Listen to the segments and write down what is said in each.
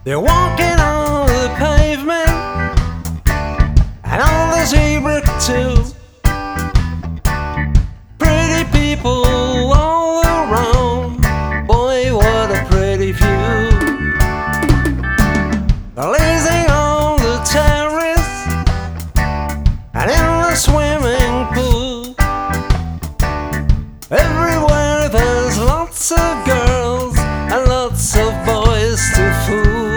They're walking on the pavement and on the zebra too. Pretty people all around, boy, what a pretty view. Lazing on the terrace and in the swimming pool. Everywhere there's lots of girls and lots of boys to fool.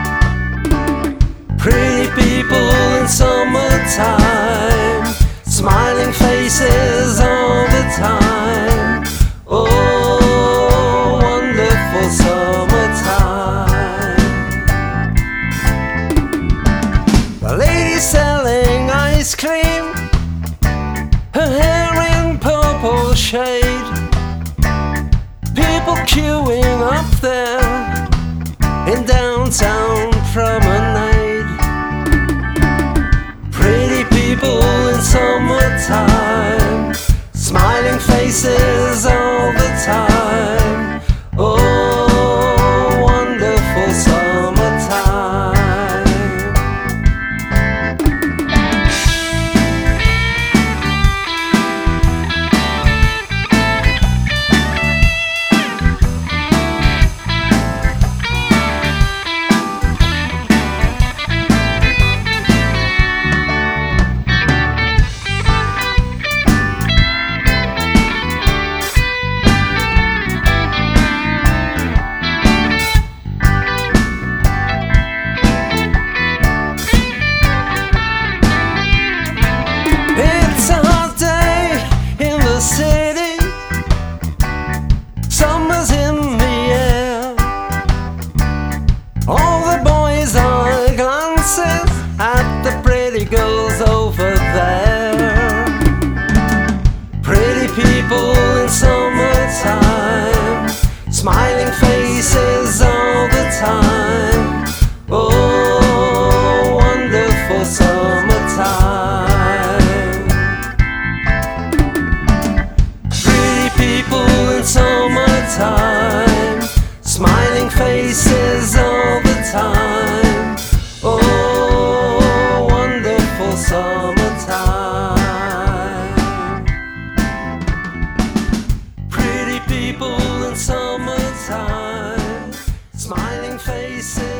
Pretty people in summertime, smiling faces all the time. Oh, wonderful summertime. The lady selling ice cream, her hair in purple shade. People queuing up there in downtown promenade. Pretty people in summertime, smiling faces all the time. Oh, wonderful summertime. It's a hot day in the city, summer's in the air. All the boys are glancing at the pretty girls over there. Pretty people in summertime, smiling faces all the time. Oh, wonderful summertime. People in summertime, smiling faces all the time. Oh, wonderful summertime. Pretty people in summertime, smiling faces.